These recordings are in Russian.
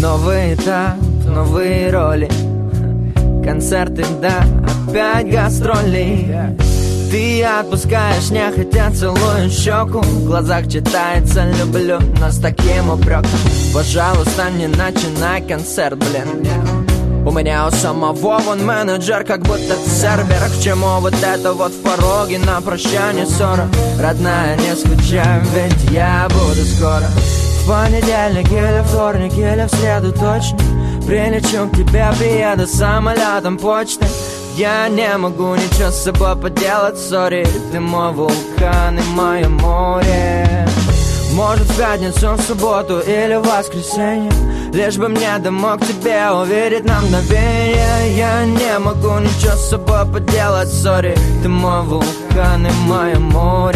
Новый этап, новые роли, концерты, да, опять гастроли. Ты отпускаешь, нехотя целую щеку, в глазах читается «люблю», но с таким упреком. Пожалуйста, не начинай концерт, блин. У меня у самого вон менеджер, как будто сервер. К чему вот это вот в пороге на прощание ссора? Родная, не скучай, ведь я буду скоро. В понедельник или вторник или в среду точно прилечу к тебе, приеду самолетом почты. Я не могу ничего с собой поделать, сори. Ты мой вулкан и мое море. Может, в пятницу, в субботу или в воскресенье, лишь бы мне домой к тебе увидеть на мгновение. Я не могу ничего с собой поделать, сори. Ты мой вулкан и мое море.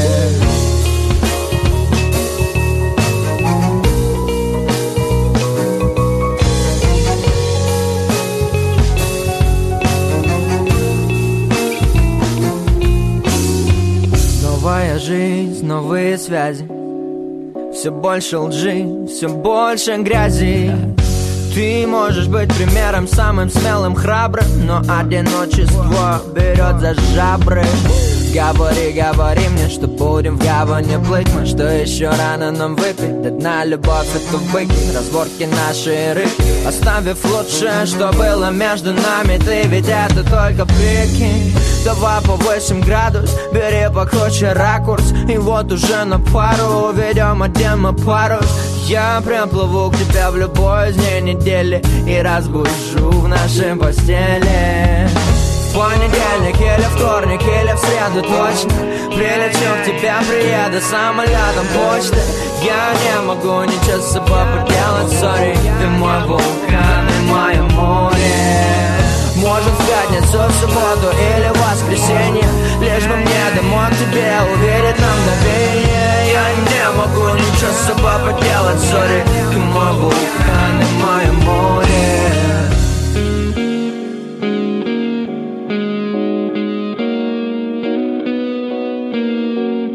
Новая жизнь, новые связи, все больше лжи, все больше грязи. Ты можешь быть примером самым смелым, храбрым, но одиночество берет за жабры. Говори, говори мне, что будем в гавани плыть мы, что еще рано нам выпить до дна любовь эту выкинь, разборки наши рыки, оставив лучшее, что было между нами. Ты ведь это только прикинь. Давай повысим градус, бери покруче ракурс, и вот уже на пару ведем один мы парус. Я приплыву к тебе в любой из дней недели и разбужу в нашей постели. В понедельник или вторник или в среду точно прилечу к тебе, приеду самолетом почты. Я не могу ничего с собой поделать, сори. Ты мой вулкан и мое море. Может, в пятницу, в субботу или в воскресенье, лишь бы мне домой к тебе увидеть на мгновение.